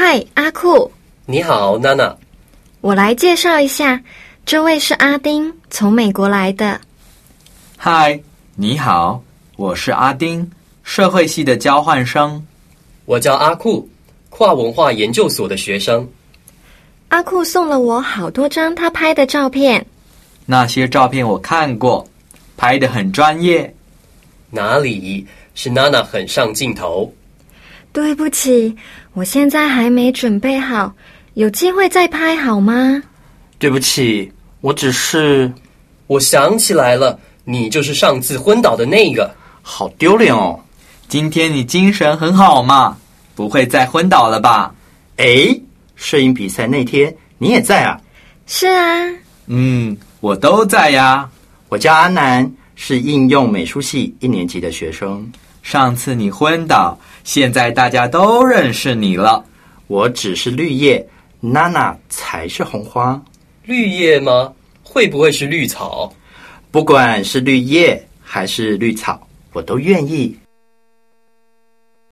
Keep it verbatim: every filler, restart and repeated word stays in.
嗨，阿酷。 你好，娜娜。 我来介绍一下，这位是阿丁，从美国来的。 嗨，你好，我是阿丁，社会系的交换生。 我叫阿酷，跨文化研究所的学生。 阿酷送了我好多张他拍的照片。 那些照片我看过，拍得很专业。 哪里，是娜娜很上镜头。 对不起，我现在还没准备好，有机会再拍好吗？ 对不起，我只是…… 我想起来了，你就是上次昏倒的那个。 好丢脸哦！ 今天你精神很好嘛，不会再昏倒了吧？ 诶，摄影比赛那天你也在啊？ 是啊。 嗯，我都在呀。 我叫阿南，是应用美术系一年级的学生。 上次你昏倒，现在大家都认识你了。 我只是绿叶，娜娜才是红花。 绿叶吗？会不会是绿草？ 不管是绿叶还是绿草，我都愿意。